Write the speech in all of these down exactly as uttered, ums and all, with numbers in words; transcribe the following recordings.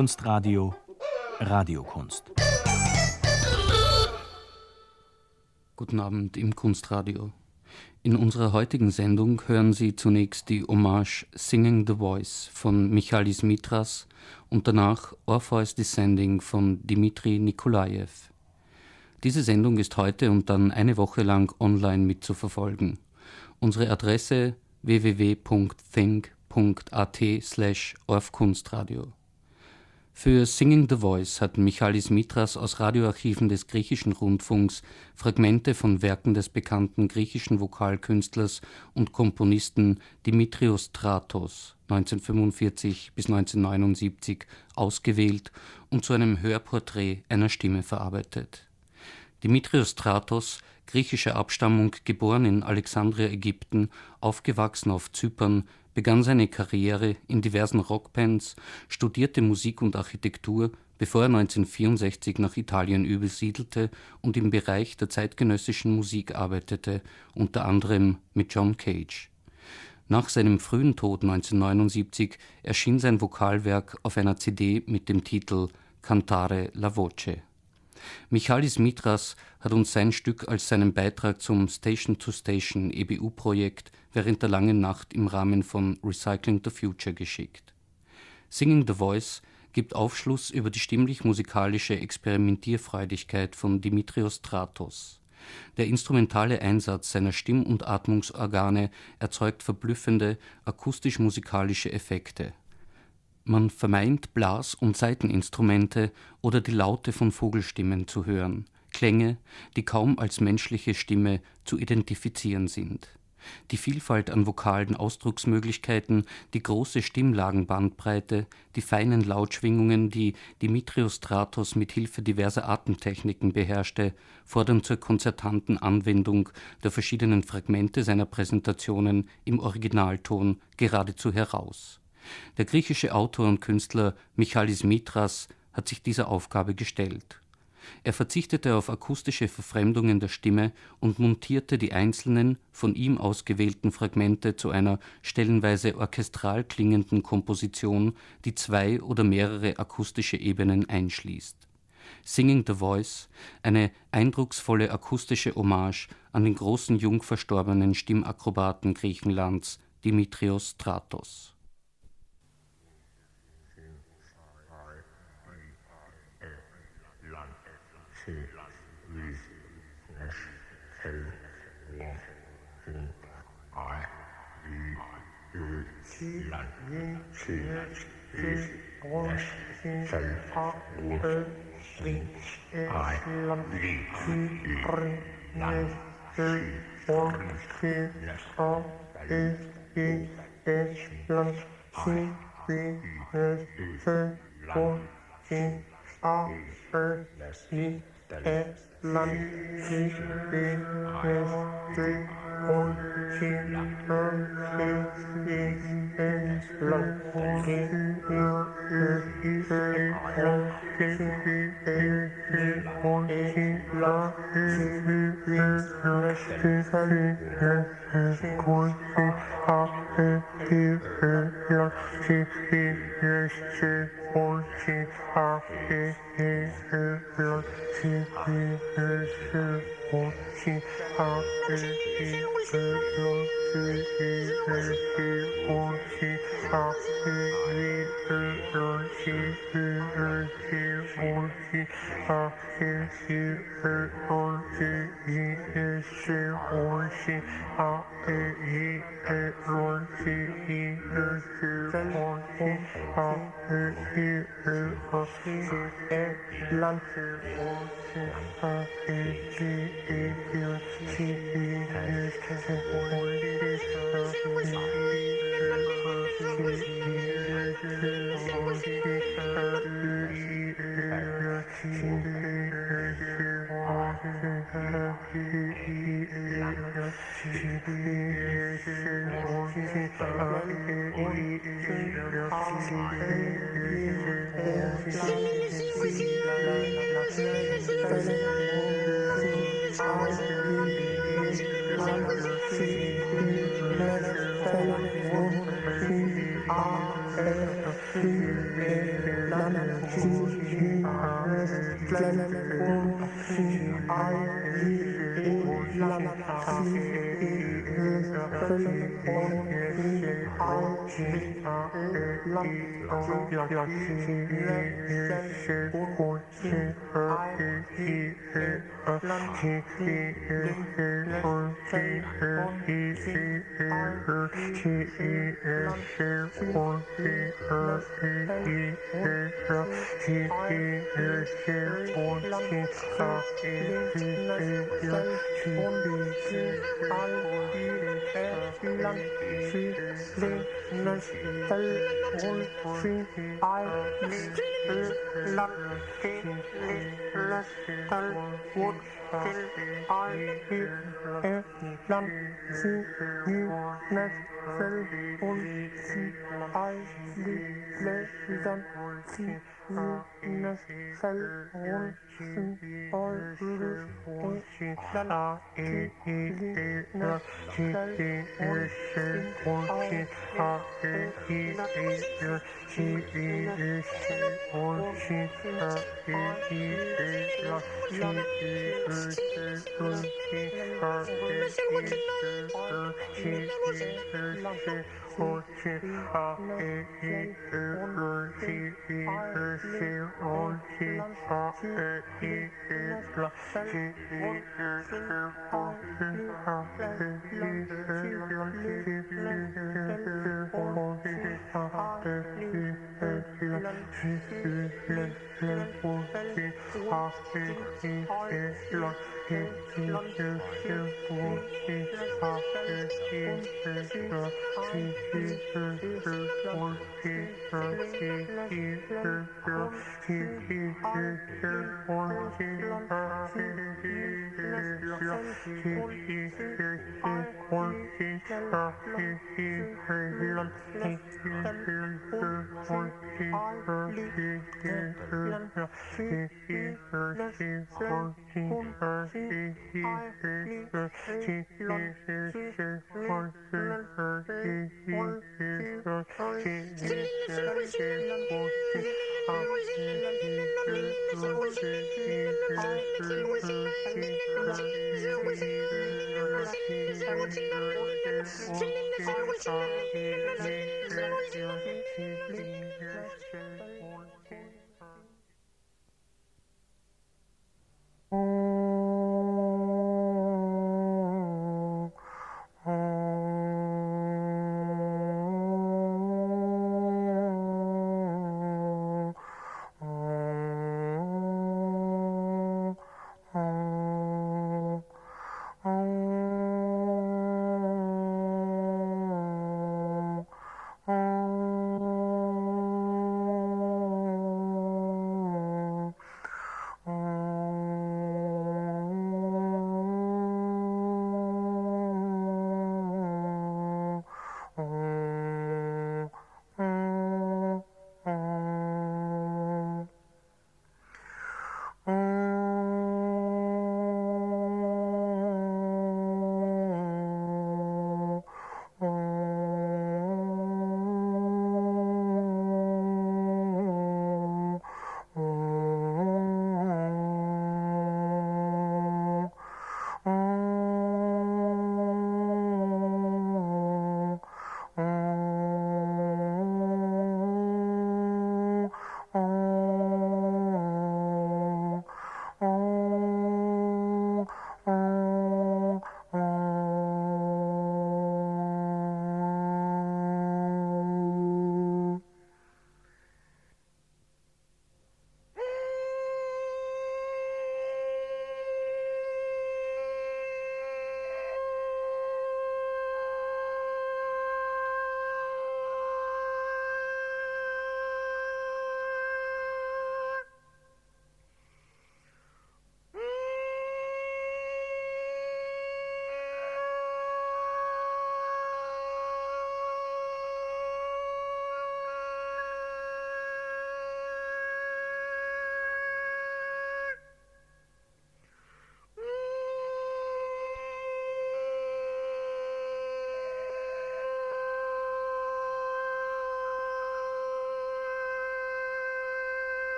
Kunstradio Radiokunst. Guten Abend im Kunstradio. In unserer heutigen Sendung hören Sie zunächst die Hommage Singing the Voice von Michalis Mitras und danach Orpheus Descending von Dmitri Nikolajew. Diese Sendung ist heute und dann eine Woche lang online mitzuverfolgen. Unsere Adresse w w w punkt think punkt a t slash orfkunstradio. Für Singing the Voice hat Michalis Mitras aus Radioarchiven des griechischen Rundfunks Fragmente von Werken des bekannten griechischen Vokalkünstlers und Komponisten Dimitrios Stratos neunzehnhundertfünfundvierzig bis neunzehnhundertneunundsiebzig ausgewählt und zu einem Hörporträt einer Stimme verarbeitet. Dimitrios Stratos, griechischer Abstammung, geboren in Alexandria, Ägypten, aufgewachsen auf Zypern, begann seine Karriere in diversen Rockbands, studierte Musik und Architektur, bevor er neunzehnhundertvierundsechzig nach Italien übersiedelte und im Bereich der zeitgenössischen Musik arbeitete, unter anderem mit John Cage. Nach seinem frühen Tod neunzehnhundertneunundsiebzig erschien sein Vokalwerk auf einer C D mit dem Titel Cantare la Voce. Michalis Mitras hat uns sein Stück als seinen Beitrag zum Station-to-Station E B U-Projekt während der langen Nacht im Rahmen von Recycling the Future geschickt. Singing the Voice gibt Aufschluss über die stimmlich-musikalische Experimentierfreudigkeit von Dimitrios Stratos. Der instrumentale Einsatz seiner Stimm- und Atmungsorgane erzeugt verblüffende akustisch-musikalische Effekte. Man vermeint Blas- und Saiteninstrumente oder die Laute von Vogelstimmen zu hören, Klänge, die kaum als menschliche Stimme zu identifizieren sind. Die Vielfalt an vokalen Ausdrucksmöglichkeiten, die große Stimmlagenbandbreite, die feinen Lautschwingungen, die Dimitrios Stratos mit Hilfe diverser Atemtechniken beherrschte, fordern zur konzertanten Anwendung der verschiedenen Fragmente seiner Präsentationen im Originalton geradezu heraus. Der griechische Autor und Künstler Michalis Mitras hat sich dieser Aufgabe gestellt. Er verzichtete auf akustische Verfremdungen der Stimme und montierte die einzelnen, von ihm ausgewählten Fragmente zu einer stellenweise orchestral klingenden Komposition, die zwei oder mehrere akustische Ebenen einschließt. Singing the Voice, eine eindrucksvolle akustische Hommage an den großen jung verstorbenen Stimmakrobaten Griechenlands, Dimitrios Stratos. Lana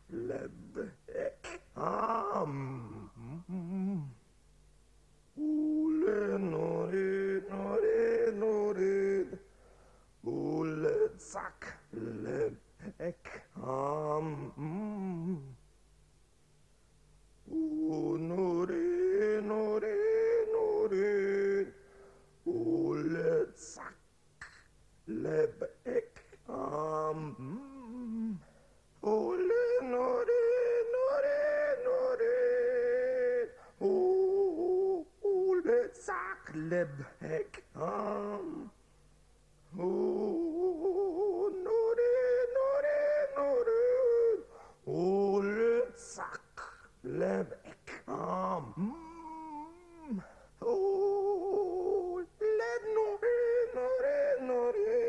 leb ek am. Ule nore nore nore. Ule zak leb ek am. Nore nore nore. Ule zak leb ek am. Ole nore nore nore. Ole zak leb ek am. Oh, nore nore nore. Ole zak leb ek am. Oh, leb nore nore nore.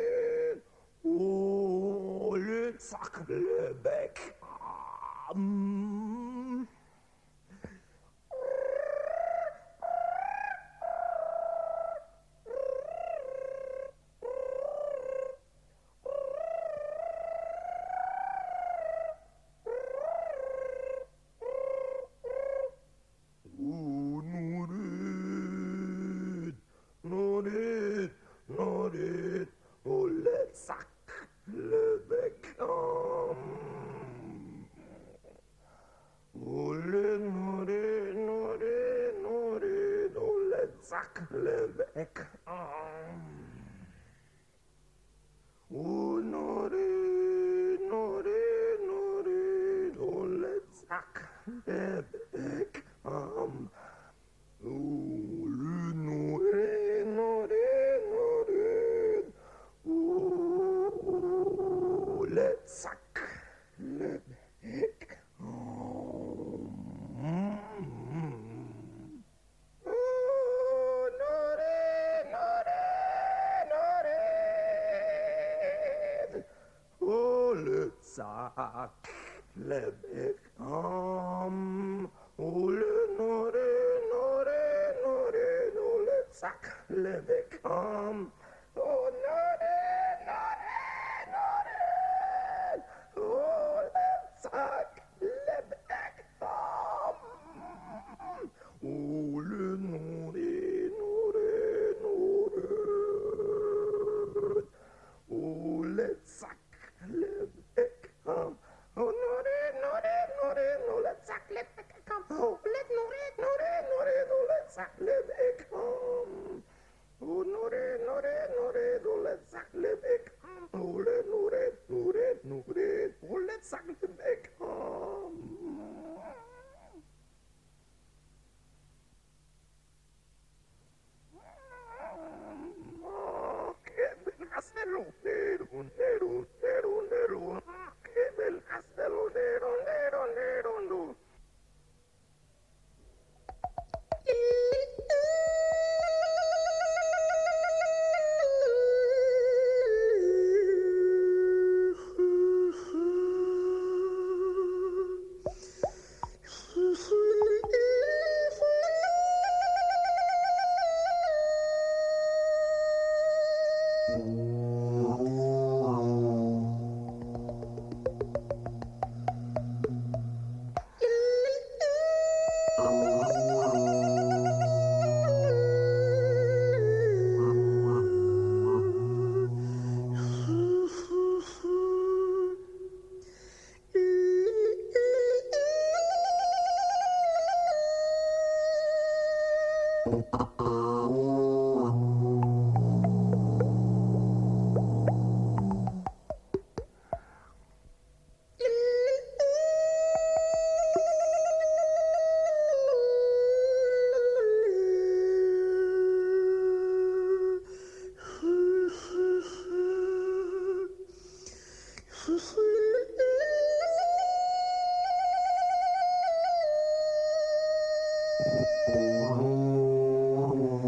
Ole zak leb ek am. Zak leb ek am. Ole nore nore nore. Ole zak leb ek am. Oh nore nore nore. Ole zak leb ek am. Ole nore nore nore. Ole zak leb ek am. Oh nore nore nore. Ole zak leb ek am. Oh let nore nore nore. Ole zak leb ek am. Oh nore nore nore. Ole zak leb ek am. Ole nore nore nore. Ole zak leb ek am. Che bel castello nero nero nero nero. Che bel castello nero nero nero nero. Oh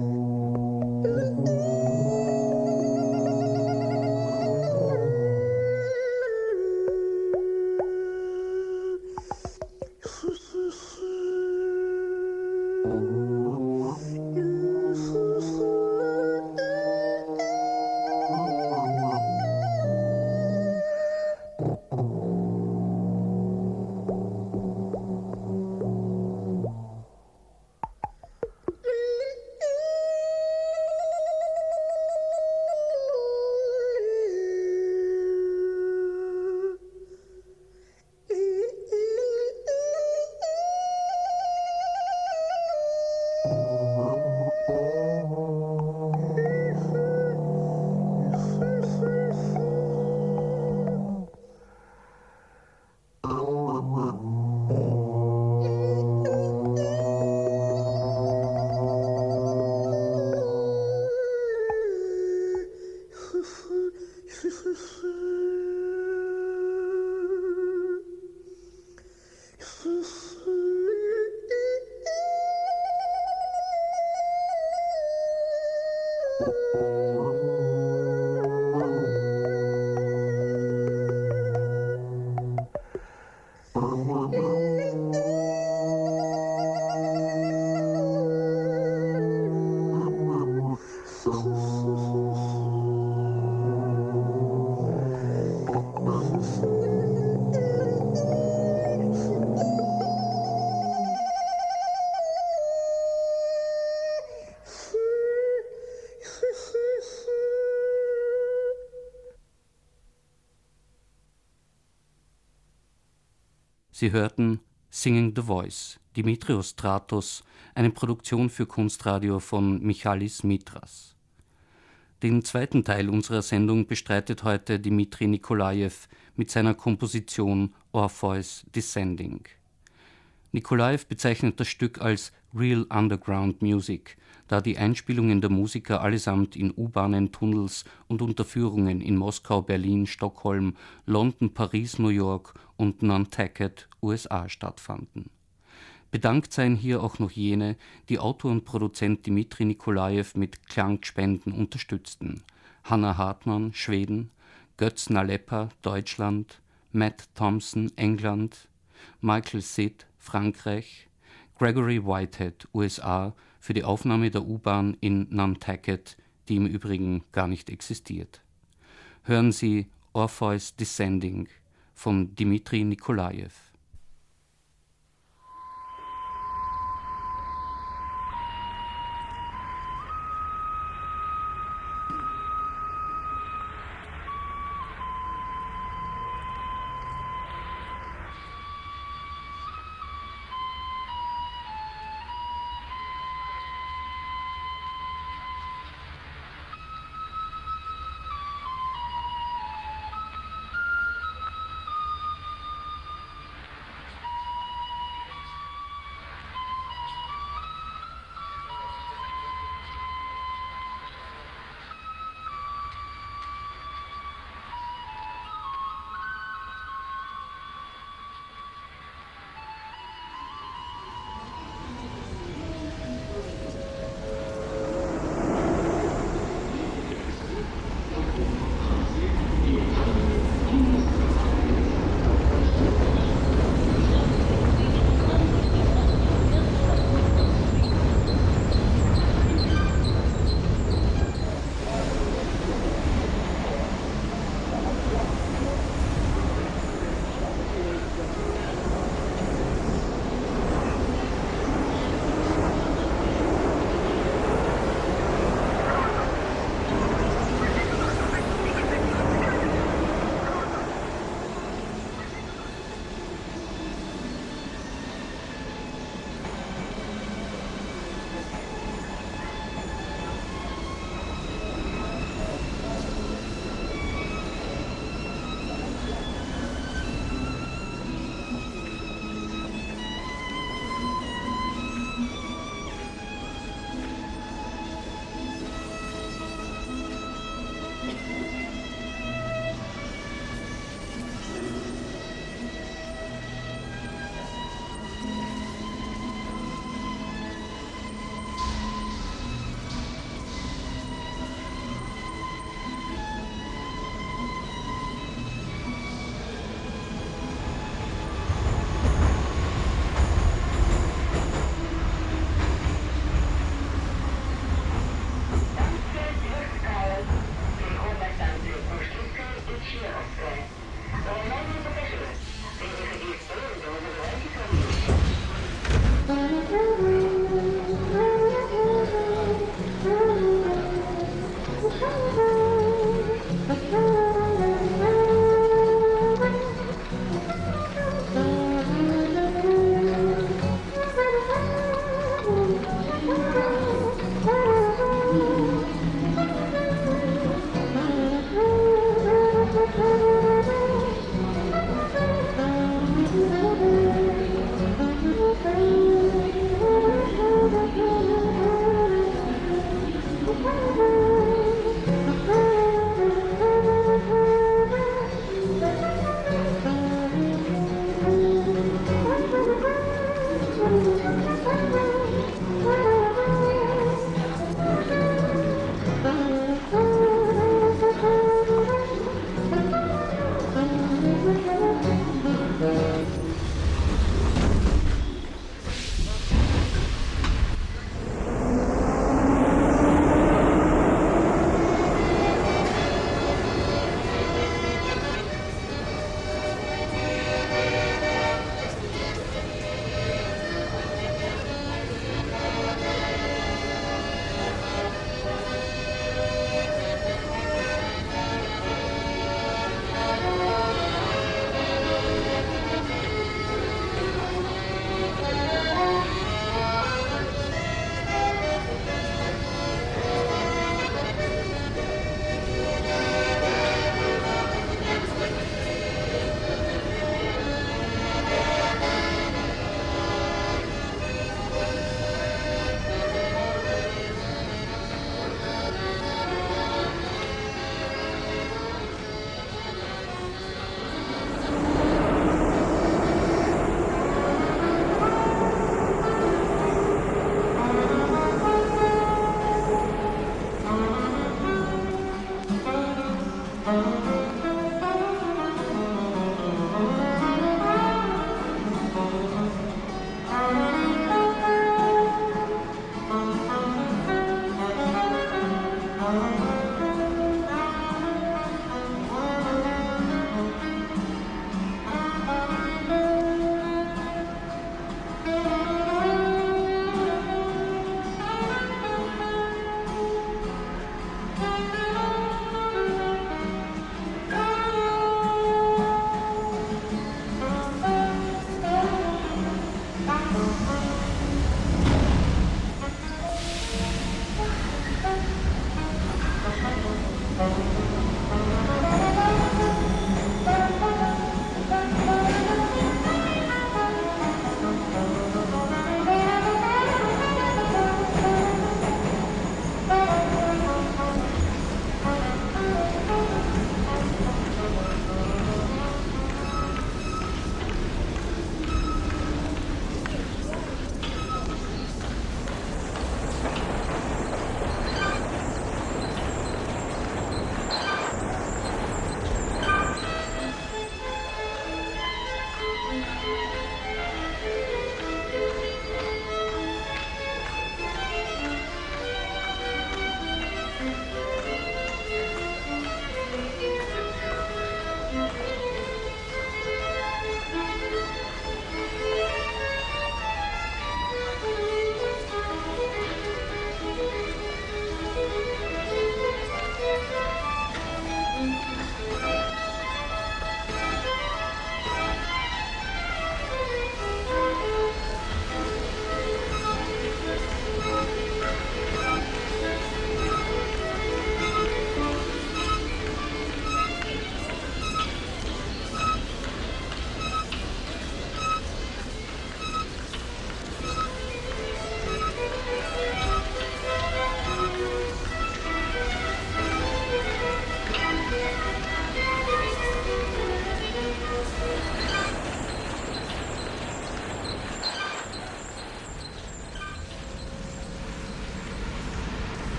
Sie hörten Singing the Voice, Dimitrios Stratos, eine Produktion für Kunstradio von Michalis Mitras. Den zweiten Teil unserer Sendung bestreitet heute Dimitri Nikolajew mit seiner Komposition Orpheus Descending. Nikolajew bezeichnet das Stück als Real Underground Music, da die Einspielungen der Musiker allesamt in U-Bahnen, Tunnels und Unterführungen in Moskau, Berlin, Stockholm, London, Paris, New York und Nantucket, U S A stattfanden. Bedankt seien hier auch noch jene, die Autor und Produzent Dimitri Nikolajew mit Klangspenden unterstützten: Hannah Hartmann, Schweden, Götz Nalepa, Deutschland, Matt Thompson, England, Michael Sid, Frankreich, Gregory Whitehead, U S A, für die Aufnahme der U-Bahn in Nantucket, die im Übrigen gar nicht existiert. Hören Sie Orpheus Descending von Dimitri Nikolajew.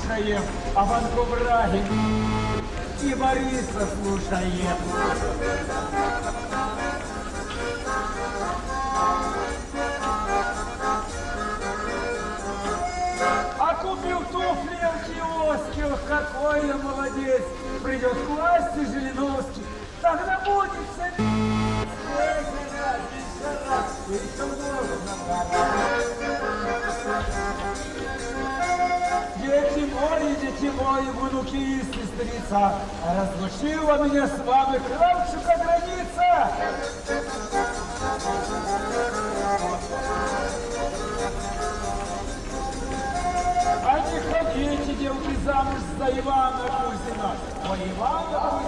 слушаем, а Ванку Брагин и Бориса слушаем. А купил туфли в киоске, ох, какой я молодец. Придет к власти Жириновский, тогда будет царь. Сколько раз, еще раз, еще можно. Дети мои, дети мои, внуки и сестрица, разлучила меня с вами Кравчука граница. А не ходите, девки, замуж за Ивана Кузина. Ой, Ивана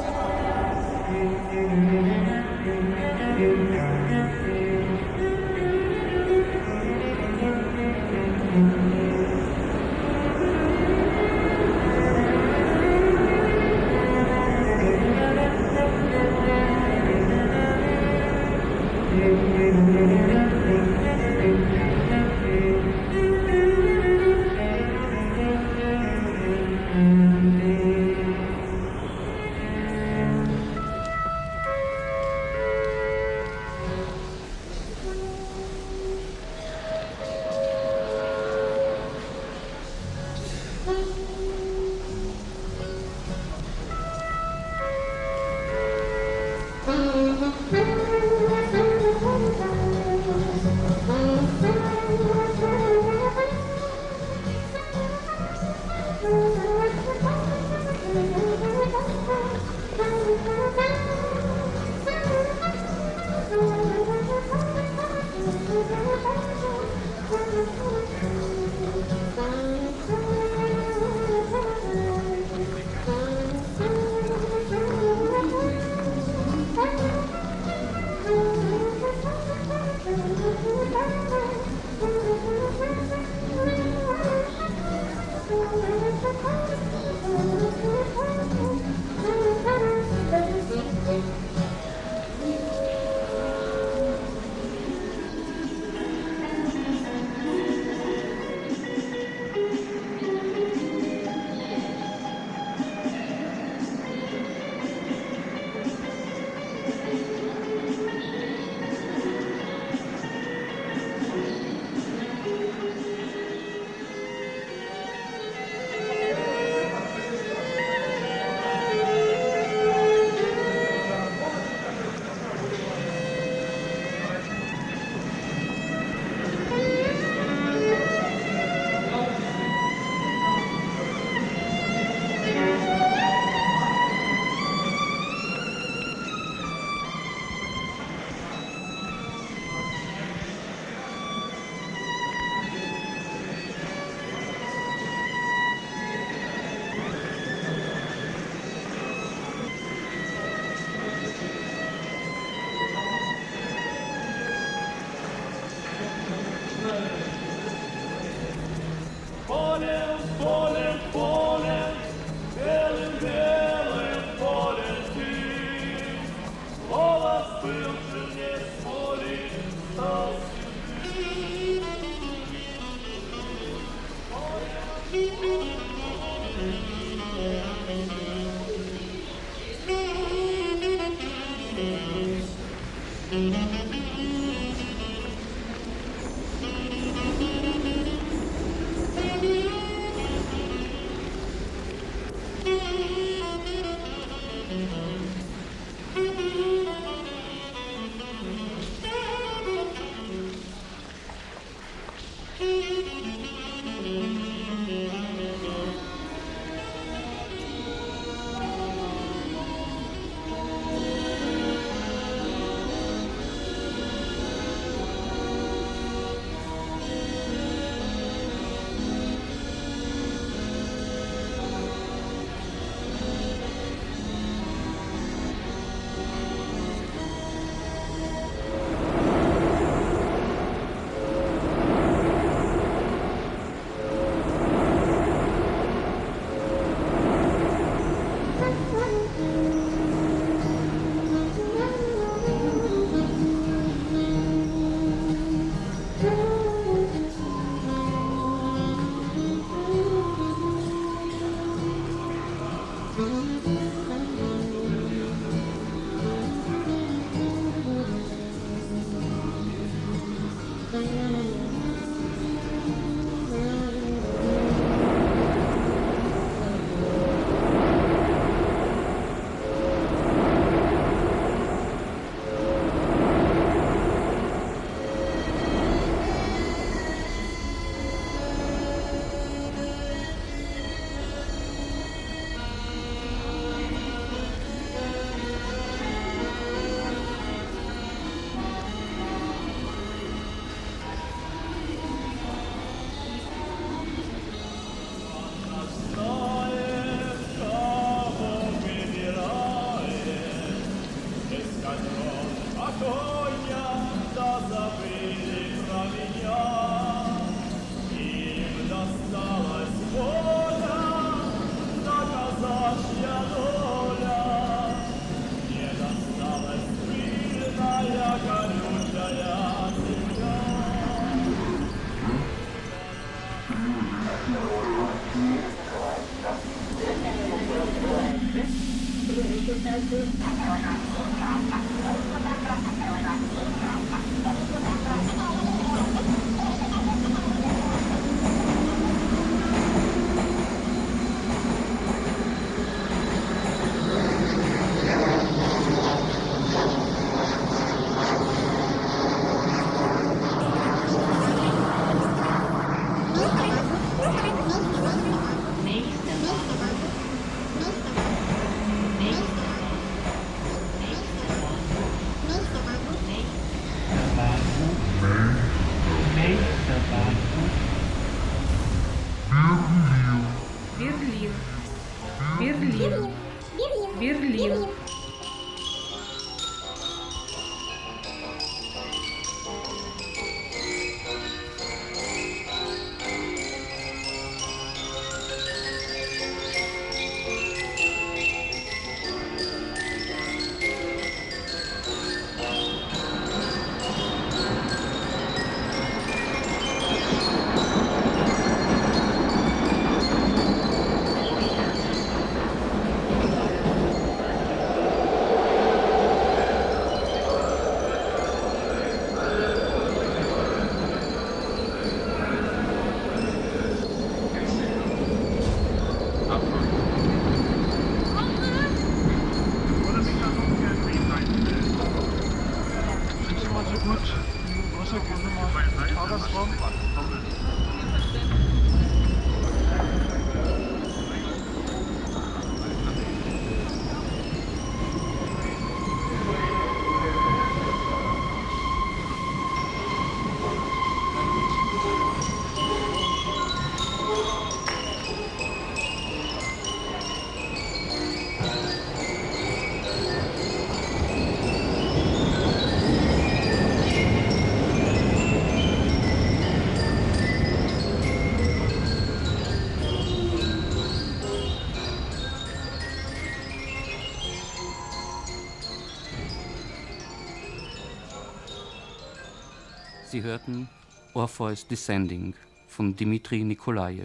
Sie hörten Orpheus Descending von Dmitri Nikolajew.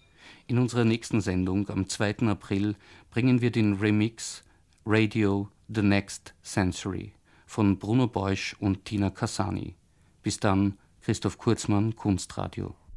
In unserer nächsten Sendung am zweiten April bringen wir den Remix Radio The Next Century von Bruno Beusch und Tina Cassani. Bis dann, Christoph Kurzmann, Kunstradio.